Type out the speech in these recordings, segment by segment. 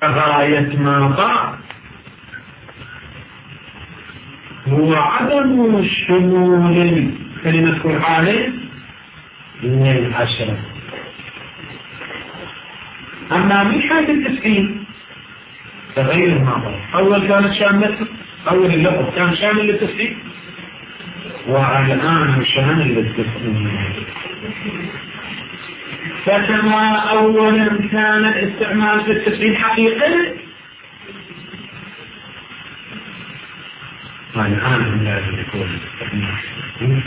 غاية ما طاع هو عدم شمول كلمة قرآن من 10. أما من حيث التسكين تغير المعطى. أول كانت شاملة، أول اللفظ كان شامل للتسكين، والآن شامل للتسكين. فكما أولا كان الاستعمال في التسكين حقيقي، الآن لازم يكون الاستعمال.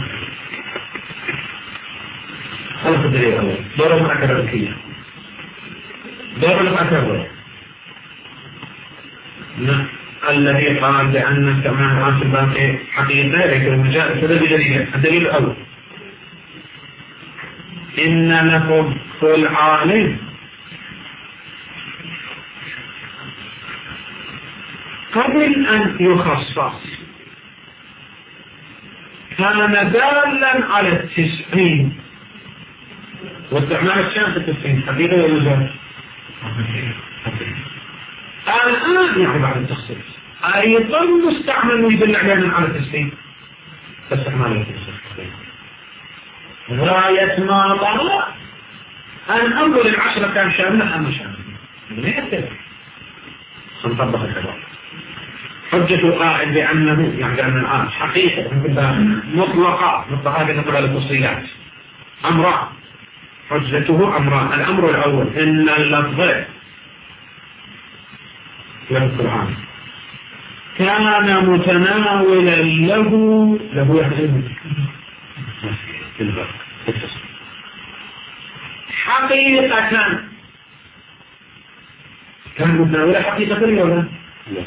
خلص الدليل أول دور المعكرة الذكية، دور المعكرة الذي قال بأن استعمال في الباقي حقيقة لكن المجال الدليل الأول إن لفظ العالم قبل أن يخصص كان دالا على التسعين، واستعمال الشام في التسعين حقيقة ولا مجال؟ الآن يعني بعد التخصيص أيضا مستعمل يدل على التسعين، فاستعمال التسعين غاية ما طلع أن أنظر 10 كان شاملة أم شاملة ما يختلف. سنطبق الكلام. حجة قائل بأنه يعني بأن الآن حقيقة مطلقة بالنسبة للتفصيلات أمران، حجته أمران. الأمر الأول إن اللفظ في القرآن كان متناولا له يعني حقيقة، كان متناولا حقيقة ولا لا؟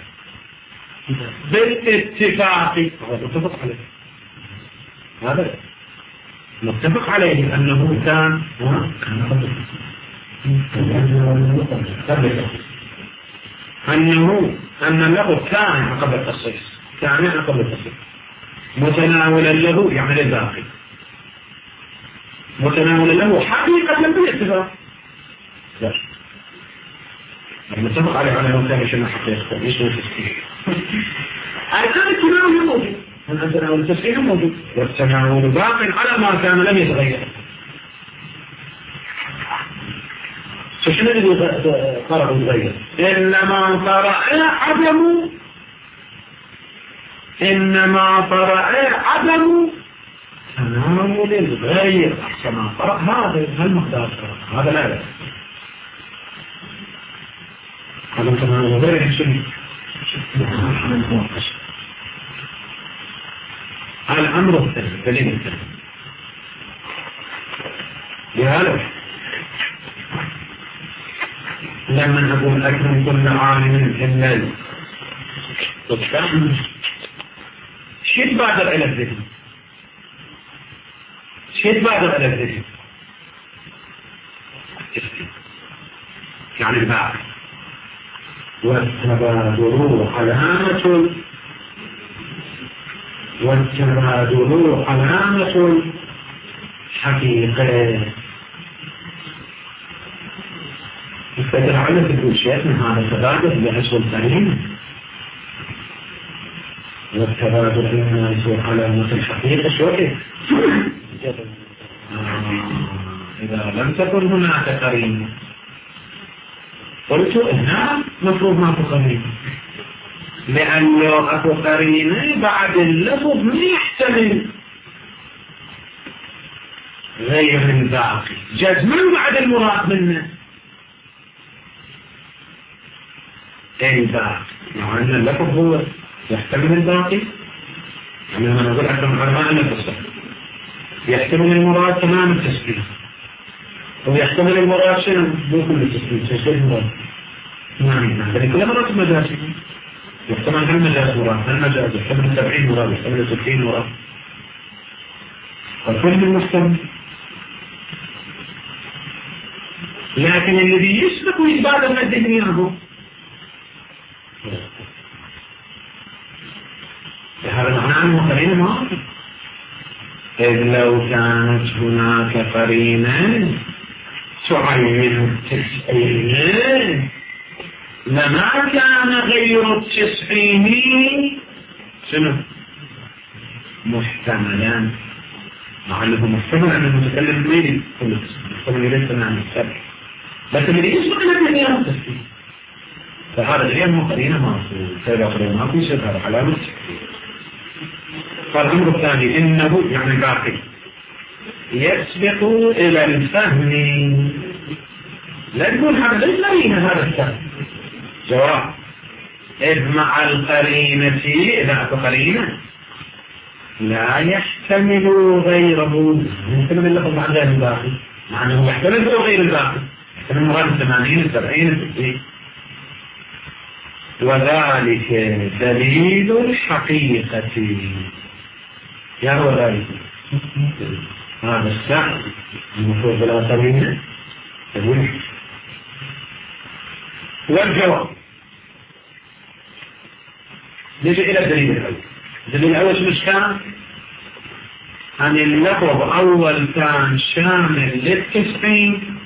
بالاتفاق متفق عليه، هذا متفق عليه أنه كان أن اللفظ كان قبل التخصيص، كان قبل التخصيص متناولا له يعني الباقي متناولا له حقيقة بالاتفاق. لا المتفق عليه على أنه كان شنو حقيقة مش تسكين. الآن التناول موجود، التناول التسكين موجود، والتناول باق على ما كان لم يتغير. فشنو اللي قرأ يتغير؟ إنما طرأ عدم تناول الغير. كما طرأ هذا المقدار هذا لا هذا تناول الغير يحسن الأمر الثاني دليل الثاني. لهذا لما نقول أكرم كل عالم إلا شيء بادر إلى الذهن، يعني البعض والتبادل علامة حقيقة. فتتعلم تقول شيء من هذا التبادل بحسب القرين، والتبادل إنما يصير علامة الحقيقة شوية. إذا لم تكن هناك قرين قلت نعم مفروض ما في قرين، لأنه أكو قرين بعد اللفظ ما يحتمل غير الباقي جزما بعد المراد منه الباقي، مع أن اللفظ هو يحتمل الباقي. يعني لما نقول أكثر من علماء أن التصرف يحتمل المراد تمام التسكين، ويحتمل المراد شنو مو كل التسكين تسكين المراد. نعم لكن كل مرات مجاز يحتمل هالمجاز مراد، هالمجاز يحتمل 70 مراد، يحتمل 60 مراد، فكل المحتمل. لكن الذي يسبق ويتبادل من الذهن هو هذا معناه أنه قرينة ما إذ لو كانت هناك قرينة تعين 90 لما كان غير التسعين شنو محتملا، مع انه محتمل ان المتكلم بمين محتمل ليس عن السبع، لكن اللي يسمع لك غير التسعين، فهذا غير مقرينه معصوم، فإذا قرينه ما في شيء هذا علامة التسعين. فالأمر الثاني إنه يعني باقي يسبق إلى الفهم، لا تقول هذا ليس لينا هذا الفهم. جواب إذ مع القرينة إذا أكو قرينة لا يحتمل غيره، يحتمل اللفظ عن غير الباقي، مع أنه يحتمل غير الباقي، يحتمل مراد 80 70 60. وذلك دليل الحقيقة، يا هو ذلك هذا السعر المفروض بالآخرين تقول. والجواب نجي إلى الدليل الأول. الدليل الأول مش كان أن اللفظ أول كان شامل للتسعين،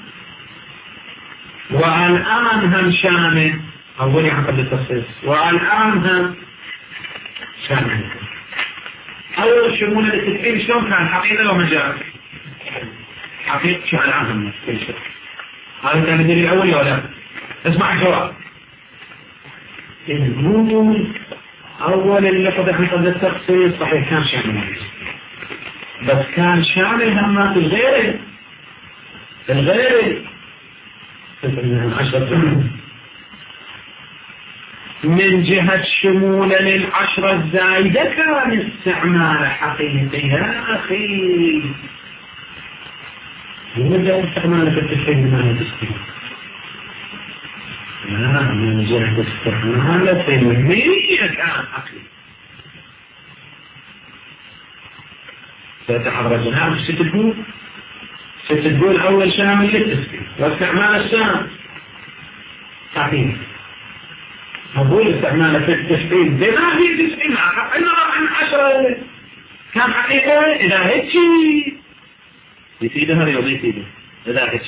والآن هم شامل أولي عقد التخصيص، والآن هم شامل. أول شمولة للتسعين شلون كان حقيقة ومجاز؟ حقيقة شو الآن هم هذا كان الدليل الأول ولا لا؟ اسمع الجواب. الموجود أول اللفظ عقد التخصيص صحيح كان شامل، بس كان شامل هم في الغير من جهة شمول للعشرة الزايدة كان استعمال حقيقي. يا أخي لماذا استعمال في التسعين بمعنى التسعين؟ لا، من جهة استعمال في المية كان حقيقي. فتحرجنا ست تقول أول شامل للتسعين واستعمال الشام حقيقي. أقول استعمال في التسعين بما هي تسعين إنما عن 10 كان حقيقة. إذا هيك يفيدها ولا يفيدها؟ إذا هيك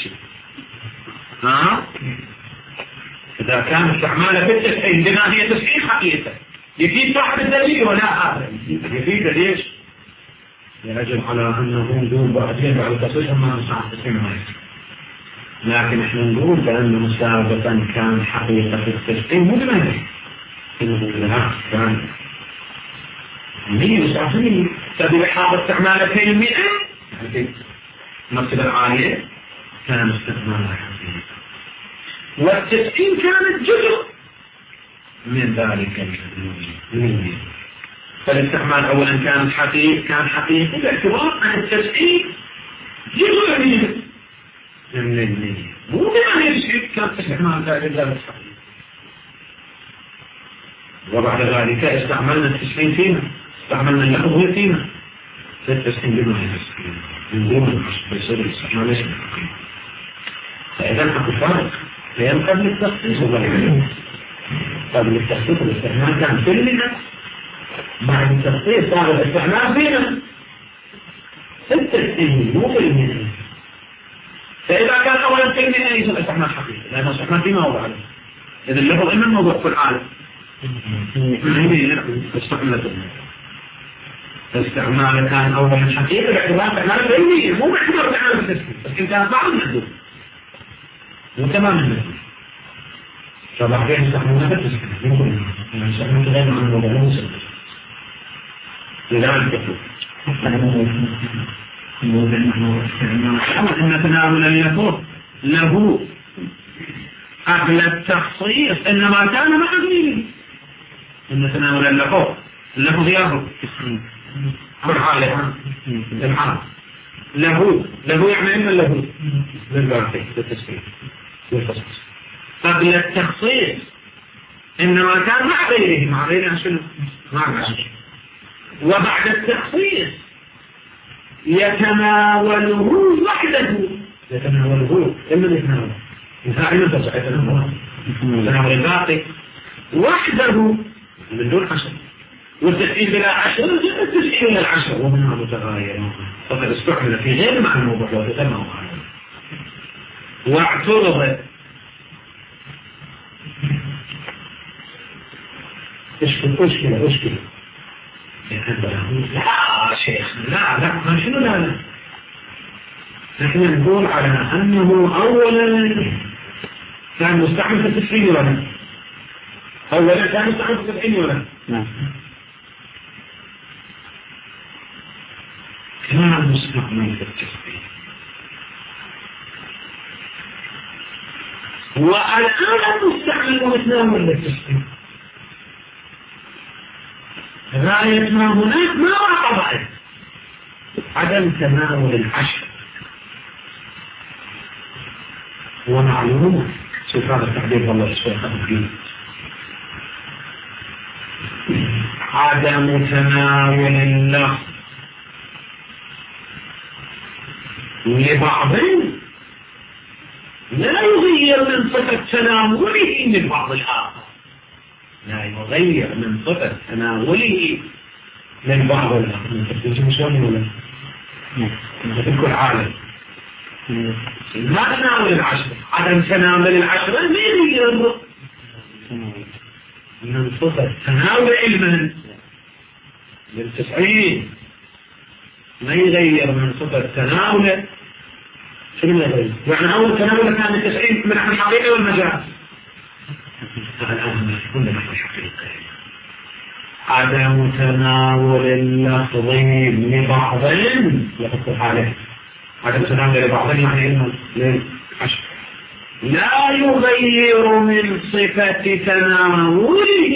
إذا كان استعمال في التسعين بما هي 90 حقيقة يفيد صاحب الدليل ولا هذا يفيد ليش؟ يجب على أنه نقول بعدين بعد التصريح ما صاحب التسعين، لكن احنا نقول بأنه سابقا كان حقيقة في التسعين مو بمعنى لا كان 190 تبي حاضر استعمال في 100 نفس العالية كان استعمالها حقيقي، والتسعين كانت جزء من ذلك الجزء. فالاستعمال أولا كان حقيقي باعتبار أن التسعين جزء من المية، مو بما يشعر كان استعمال ذلك الصحيح. وبعد ذلك استعملنا التسعين فينا، استعملنا اللفظ فينا في التسعين بما يشعر من دون بيصير الاستعمال اسمه حقيقي. فإذا أكو فرق بين قبل التخصيص وبعد قبل التخصيص الاستعمال كان في المئة، بعد التخصيص صار الاستعمال فينا في التسعين مو في المئة. فإذا كان أولا في المئة يصير استعمال حقيقي، لأنه استعمال فيما هو بعده. إذا اللفظ إما الموضوع في العالم الاستعمال كان أولا حقيقي باعتبار استعمال في المئة مو باعتبار استعمال في التسعين، بس كان بعض المحدود وتمام المثل. فبعدين استعملنا بالتسعين يمكن أن نستعمل غير عن الموضوع المسلم لذلك يقول إن تناول اليسر له قبل التخصيص إنما كان مع غيره. إن تناول اللفظ ياهو الحالة له يعني إما له للباقي للتسعين والتصحيص. قبل التخصيص إنما كان مع غيره شنو؟ مع غيره. وبعد التخصيص يتناوله وحده، يتناوله إما يتناوله يتناول يتناول الباقي وحده من دون عشر، والتسعين بلا عشر التسعين من العشر ومنها متغاير فقد استعمل في غير معنى الموضوع وتتناول. واعترض أشكل لا شيخ لا ما شنو لا نحن نقول على أنه أولا كان مستعمل في التسعين ولا لا؟ أولا كان مستعمل في التسعين ولا لا؟ نعم. كان مستعمل في التسعين والآن مستعمل ومتناول للتسعين. غايتنا هناك ما وقع عدم تناول العشر ومعلومة شوف هذا التعبير والله الشيخ الدين عدم تناول اللفظ لبعض لا يغير من صفة تناوله من بعض الآخر، لا يغير من صفة تناوله من بعض الآخر. تفهم شلون ولا؟ في كل عالم ما تناول العشرة، عدم تناول العشرة ما يغير من صفة تناول علما للتسعين، ما يغير من صفة تناول. شنو يغير؟ يعني أول تناول كان التسعين من نحو الحقيقة والمجاز، الآن كنا نحو الحقيقة. عدم تناول اللفظ لبعض يحط عليه عدم تناول لبعض يعني إنه للعشر لا يغير من صفة تناوله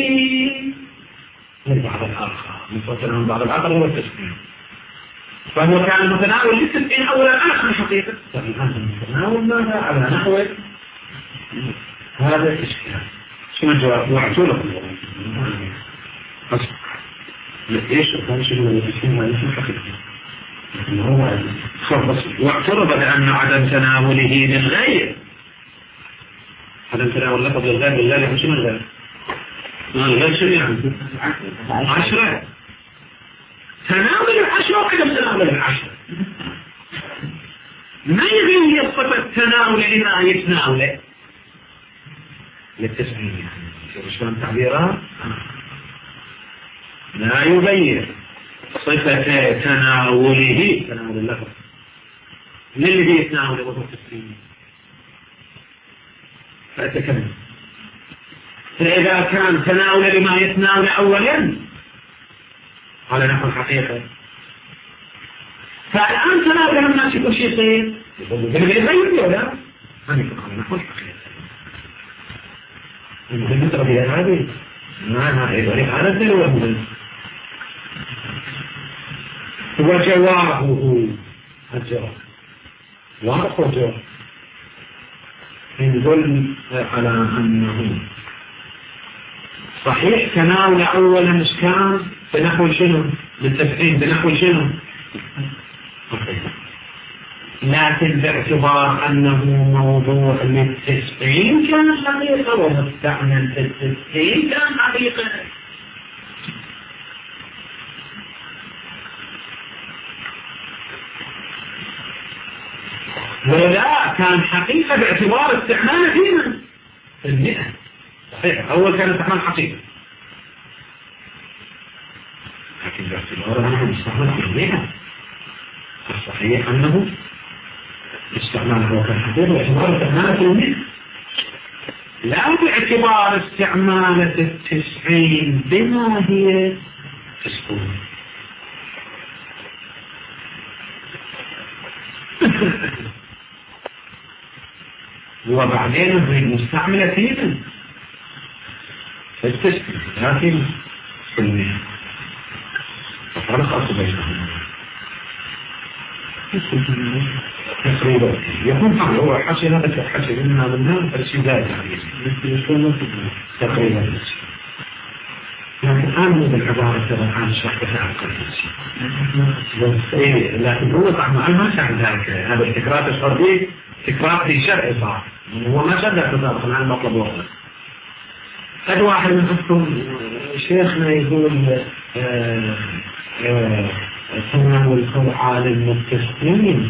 لبعض الآخر، من صفة تناول بعض الآخر هو التسعين. فهو كان متناول للتسعين أولا آخر حقيقة، فالآن متناول ماذا على نحو هذا الإشكال. شنو الجواب؟ وعدوا لكم ايش كان شنو التسعين هذا شنو حقيقة؟ هو خلص واعترض بأن عدم تناوله للغير، عدم تناول لفظ الغير للغير شنو الغير؟ الغير شنو يعني؟ 10 تناول العشرة وعدم تناول العشرة ما يغير صفة تناول لما يتناوله للتسعين. شلون تعبيرات؟ لا يغير صفة تناوله تناول اللفظ للذي يتناوله وهو التسعين. فأتكلم فإذا كان تناول لما يتناول أولا على نحو الحقيقة، فالآن تناول الناس كل شيء يصير يغير ولا ما يكون على نحو الحقيقة. بالنسبة لهذه ما هذا الدليل وجوابه الجواب واضح وجواب يدل على أنه صحيح تناول أولا كان بنحو شنو للتسعين بنحو شنو، لكن باعتبار أنه موضوع للتسعين كان حقيقة ومستعمل للتسعين كان حقيقة. ولا كان حقيقة باعتبار استعماله فيما في 100 صحيح أول كان استعمال حقيقة، لكن باعتبار أنه استعمال في 100 الصحيح أنه استعماله كان حقيقة باعتبار استعماله في 100 لا باعتبار استعماله 90 بما هي تسكون. وبعدين المستعملة فينا فالتسكين لكن كلها ففرق أصل بينهم تقريبا يكون حق هو حشي هذا حشي لنا منها فالشيء ذات تقريبا. لكن آمنوا بالعبارة ترى عن شرطها عن قلبي لكن هو طعم ما شعر ذلك. هذا التكرار تشعر به تكرار في شرع صار هو ما شدك تطابقا عن المطلب وقت. قد واحد من أنتم شيخنا يقول تناول القرآن المتسلمين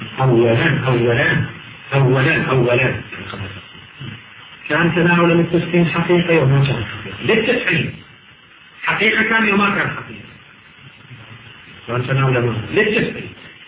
أولا كان تناول المتسلمين حقيقي وما كان حقيقي للتسعين حقيقة كان وما كان حقيقة. شلون تناول ما للتسبيح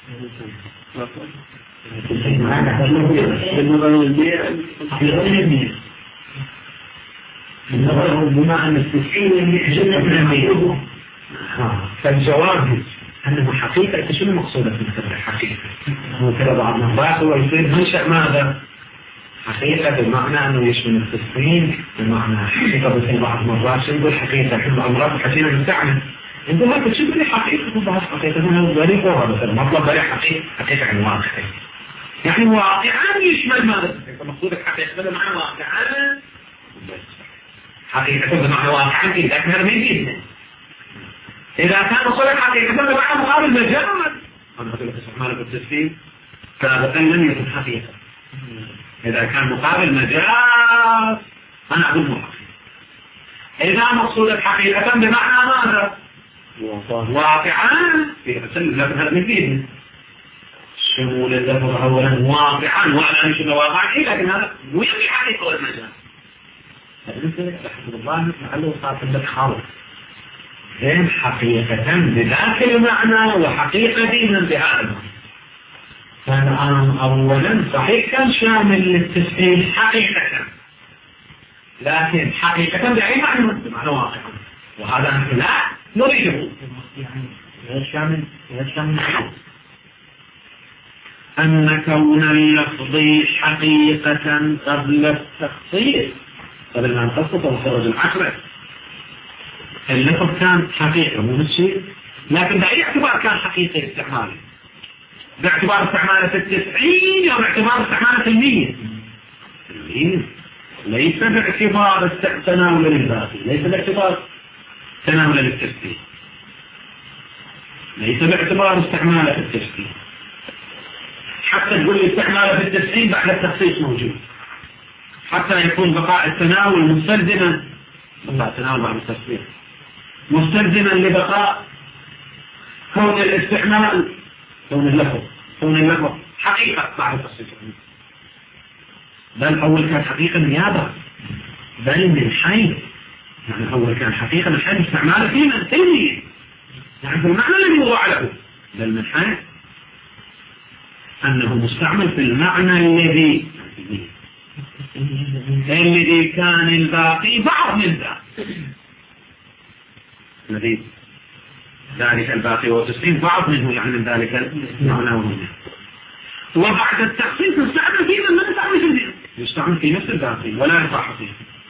بما أن التسعين يحجبنا فالجواب أنه حقيقة شنو مقصودة في مثل الحقيقة؟ مثل بعض الناس هو يصير منشأ ماذا؟ حقيقة بمعنى أنه يشمل التسعين، بمعنى حقيقة في بعض المرات يقول حقيقة في الأمراض حكينا نستعمل يقول هذا شو بلي حقيقة بعض حقيقة هنا بلي فوق مثلا مطلب بلي حقيقة عن واقع يعني واقعا يشمل ماذا؟ مقصود الحقيقة بل معنى واقعا حقيقة بمعنى واقعا لكن هذا ما يجيزنا إذا كان مقصود الحقيقة بل معنى مقابل مجال أنا أقول لك استعماله بالتسليم سابقا لم يكن حقيقة إذا كان مقابل مجاز أنا أقول مو حقيقة. إذا مقصود الحقيقة بمعنى ماذا؟ واقعا في أسل لكن هذا مفيد شمول اللفظ أولا واقعا وعلى شنو واقعا لكن هذا مو يعني حقيقة والمجاز. رحمه الله لعله صار عندك خالص بين حقيقة بذاك المعنى وحقيقة دينا بهذا المعنى. فالآن أولا صحيح كان شامل للتسبيح حقيقة لكن حقيقة بأي معنى بمعنى واقع وهذا نحن لا نريده يعني غير شامل أن كون اللفظ حقيقة قبل التخصيص قبل ما نخصص ونخرج العشرة اللفظ كان حقيقة مو نفسي لكن بأي اعتبار كان حقيقي استعماله باعتبار استعماله في 90 أو باعتبار استعماله في 100 ليس باعتبار تناول للباقي ليس باعتبار تناول للتسبيح ليس باعتبار استعماله في التسبيح حتى تقول لي استعماله في 90 بعد التخصيص موجود حتى يكون بقاء التناول مستلزما بقاء التناول بعد التسبيح مستلزما لبقاء كون الاستعمال كون اللفظ حقيقة بعد التخصيص بل أول كان حقيقة نيابة بل من حيث يعني أول كان حقيقة من حيث استعماله في منتهي يعني في المعنى الذي وضع له بل من حيث أنه مستعمل في المعنى الذي كان الباقي بعض من الذي ذلك الباقي والتسليم بعض منه يعني من ذلك المعنى ومنه وبعد التخصيص نستعمل فيه من نستعمل في الدين يستعمل في نفس الباقي ولا يرفع حقيقة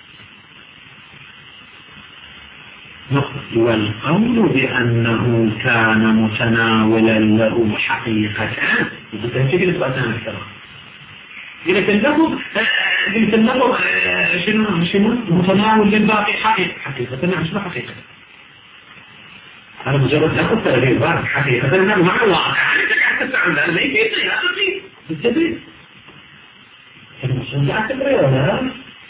والقول بأنه كان متناولا له حقيقة وبالتالي كده سؤالنا الكلام قلت اللفظ شنو متناول للباقي حقيقة نعم شنو حقيقة هذا مجرد لفظ تغيير بارك حقيقة نعم معنى واقع أنا تستعمل أنا ما يفيد لا أرضي بالتدريب المسؤول عن تبرير ولا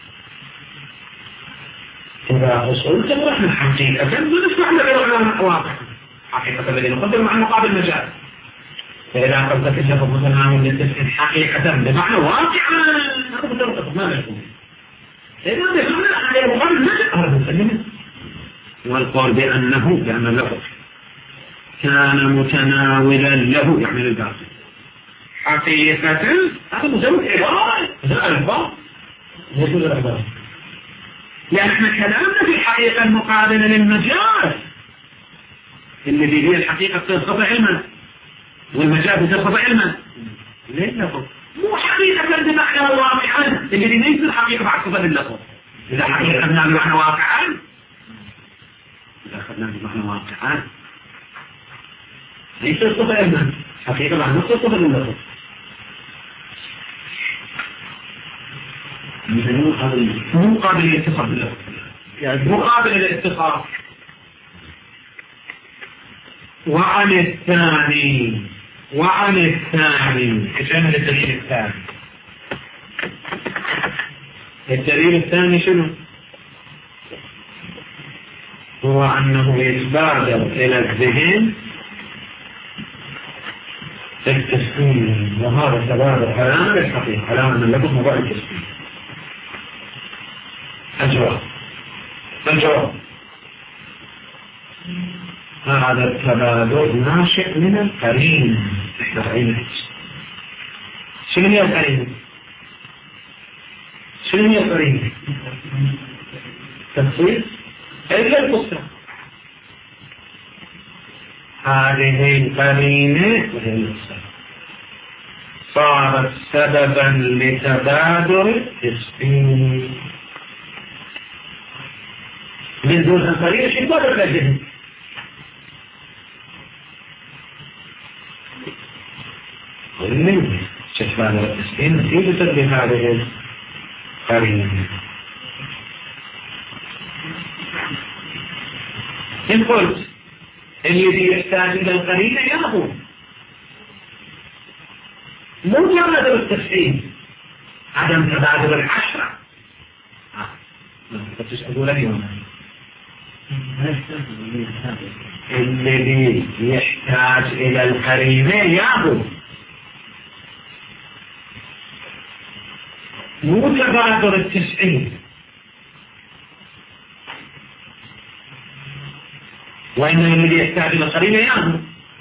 إذا أصول تبرح من حقيقة فنسمع لنا واقع حقيقة الذي نقدر مع مقابل مجال فإذا قصدك اللفظ متناول للتسعين حقيقة بمعنى واقع ما نشوف إذا بمعنى على مقابل مجال هذا مسلم والقول بأن اللفظ كان متناولا له يعني للباقي حقيقة هذا مجرد عبارة هذا الألفاظ يقول الألفاظ يعني احنا كلامنا في الحقيقة المقابلة للمجاز الذي هي الحقيقة تضغط علما والمجاز تضغط علما ليه اللفظ مو حقيقة بمعنى واقعا الذي ليس الحقيقة بعد صفة اللفظ إذا حقيقة بمعنى واقعا إذا أخذنا بمعنى واقعا ليس الصفة علما حقيقة بعد نصف صفة اللفظ مو قابل للاتصال باللفظ يعني مو قابل للاتصال وعن الثاني كشان الدليل الثاني الدليل الثاني شنو هو أنه يتبادر إلى الذهن التسليم وهذا التبادر علامة للحقيقة علامة من اللفظ موضوع التسليم الجواب هذا التبادل ناشئ من القرين. شنو هي القرين؟ شنو هي القرين؟ تفسير إلا القصة. هذه القرينة صارت سببا لتبادل التسبيح. من دون القرينة شيء ما تبادل. ومن شفان التسبيح نتيجة لهذه القرينة. إن قلت الذي يحتاج إلى القرينة يأخذ مو تبادل التسبيح، عدم تبادل العشرة. ما تسألوا لي الذي يحتاج إلى القرينة يأخذ مو تبادل التسبيح. وإنما الذي يحتاج إلى القرينة يأخذ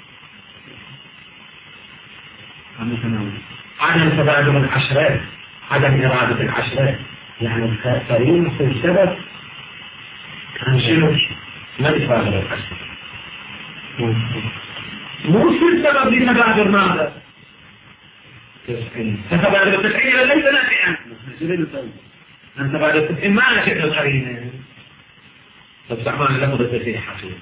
عدم تبادل العشرات، عدم إرادة العشرات. يعني القرينة في السبب كان شنو؟ ما يتبادل العشرات، مو في السبب لتبادل ماذا؟ تبادل التسعين ليس نافعا. أن تبادل التسعين ما نشأ القرينة. فاستعمال اللفظ التسعين حقيقي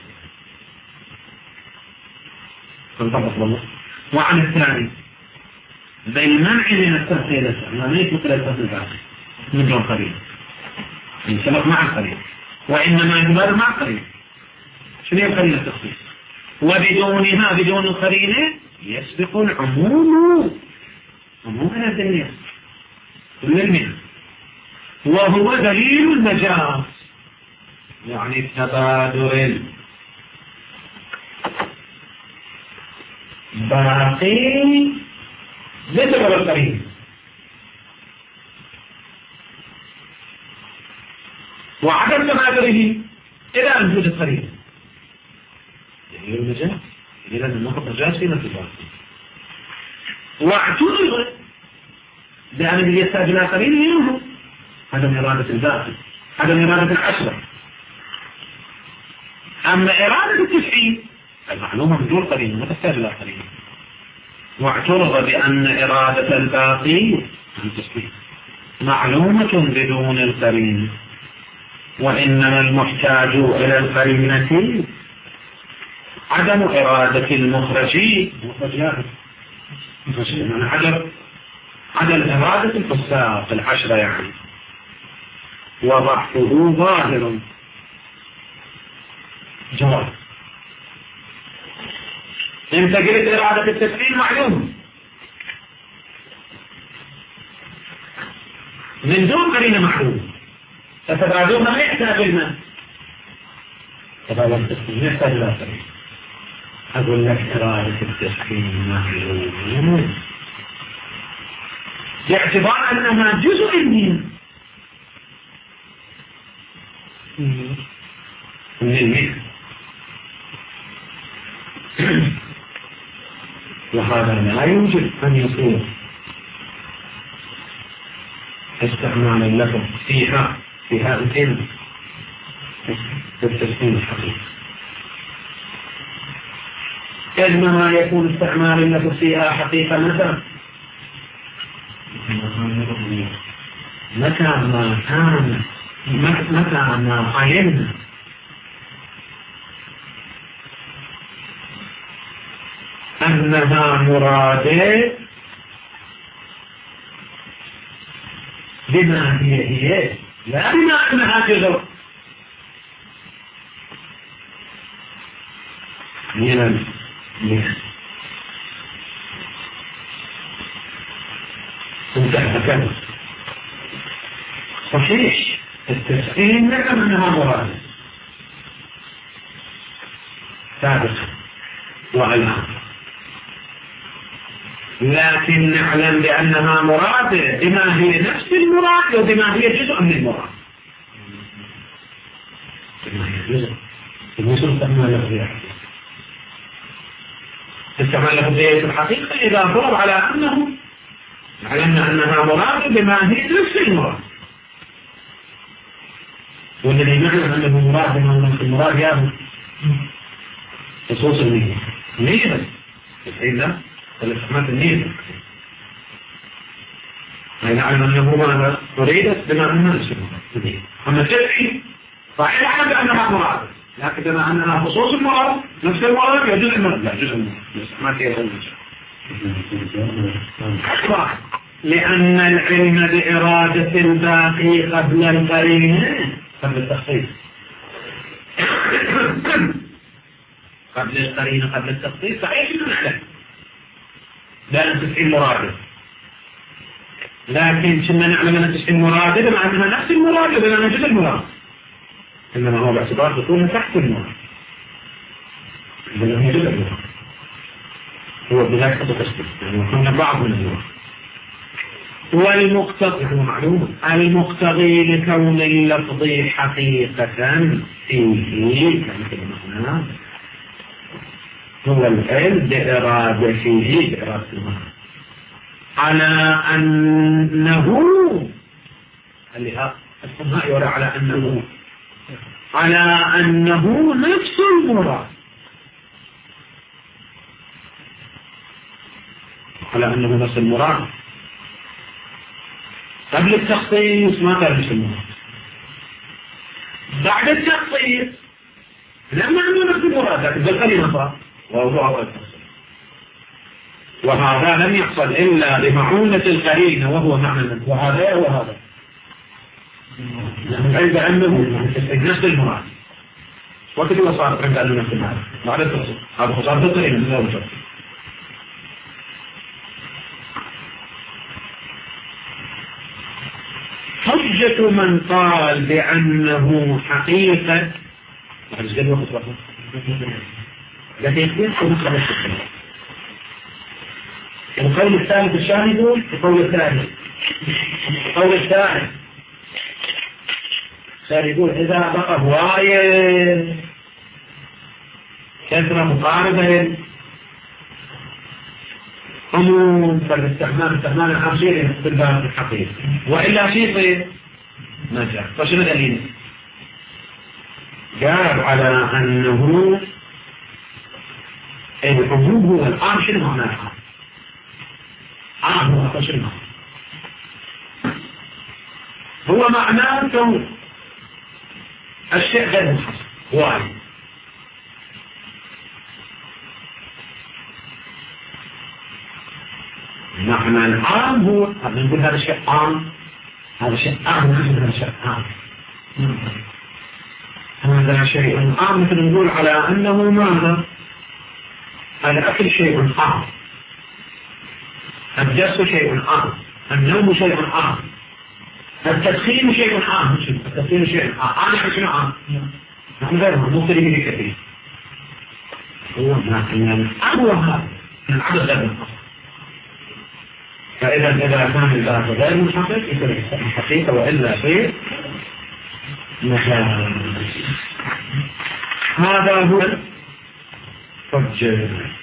فانطبق والله. وعن الثاني بالمنع من التفصيل الثاني مثل الفصل الآخر من دون قريب سبق مع القريب، وإنما يتبادل مع القريب. شنو هي القرينة التخصيص؟ وبدونها بدون القرينة يسبق العموم. عموم هذا الدنيا كل المنع، وهو دليل المجاز. يعني التبادل باقي لسبب القريب، وعدم تبادله إلى أن يوجد القريب. يعني المجاز إلى أن نقض مجاز في نفس الوقت. واعتذر لأن الذي يحتاج إلى قريب منه عدم إرادة الباقي، عدم إرادة العشرة. أما إرادة التسعين المعلومة بدون قريب ما تحتاج إلى قريب. واعترض بأن إرادة الباقي معلومة بدون القرين، وإنما المحتاج إلى القرينة عدم إرادة المخرجين. عدم إرادة الفساق العشرة يعني، وضعفه ظاهر. جواب انت قلت إرادة التسعين معلوم من دون قرينة معلوم، فتبادلها ما يحتاج الماء. تبادل التسعين يحتاج إلى قرينة. أقول لك إرادة التسعين معلوم باعتبار أنها جزء من المئة، وهذا لا يوجد أن يصير استعمال اللفظ فيها العلم بالتسليم الحقيقي. إنما يكون استعمال اللفظ فيها حقيقة متى ما علمنا أنها مرادة بما هي لا بما أنها جزء من المئة. انتهى صحيح التسعين نعلم أنها مرادة سابقا وعلام، لكن نعلم بأنها مرادة بما هي نفس المراد وبما هي جزء من المراد. بما هي جزء يصير استعمال لفظية استعمال لفظية في الحقيقة إذا فرض على أنها مراد بما هي نفس المراد، والذي نعلم أنه مراد بما هو نفس المراد يابد خصوص النية بس إذا الاستعمال النية أي نعلم أنه ماذا أريدت بما أنها نفس المراد. أما التدعي صحيح على أنها مراد، لكن بما أنها خصوص المراد نفس المراد يجوز المراد لا جزء ما تيغل لأن العلم بإرادة الباقي قبل القرينة قبل التخصيص قبل القرينة قبل التخصيص صحيح نعلم لا تسعي المراد، لكن كنا نعلم أن تسعي المراد بما أنها نفس المراد بما نجد المراد، إنما هو باعتبار تكون تحت المراد بما نجد المراد هو بذلك تشكل يعني يكون بعض من المراد. والمقتضي هو معلوم المقتضي لكون اللفظ حقيقة فيه كمثل معناه هو العلم بإرادته بإرادة المعنى على أنه السماء يرى على أنه نفس المراد على أنه نفس المراد قبل التخصيص ما كان نفس المراد، بعد التخصيص لما عنده نفس المراد لكن بالكلمة صار ووضعه التخصيص، وهذا لم يحصل إلا بمعونة القرينة وهو معنى وهذا وهذا عند أنه نفس المراد وقت هو صار عند أنه نفس المراد بعد التخصيص هذا صار بالقرينة. حجة من قال بأنه حقيقة القول الثالث الشاهد القول الثاني القول الثاني يقول إذا بقى هواية كثرة مقاربة عموم فالاستعمال العشيري في الباب الحقيقي وإلا شيء ما جاء. فشنو دليل؟ جاب على أنه العموم هو الآن شنو معناه؟ هو شنو هو معناه كون الشيء غير محصر واحد معنى العام هو نقول هذا شيء عام هذا شيء عام هذا شيء عام هذا شيء عام مثل نقول على أنه ماذا الأكل شيء عام الجلس شيء عام النوم شيء عام التدخين شيء عام التدخين شيء عام أنا شيء عام نحن غيرهم مختلفين كثير هو معنى هو هذا العدد غير منحصر. فإذا كان الباب غير منحصر يكون حقيقة وإلا شيء مجال. هذا هو الحجة.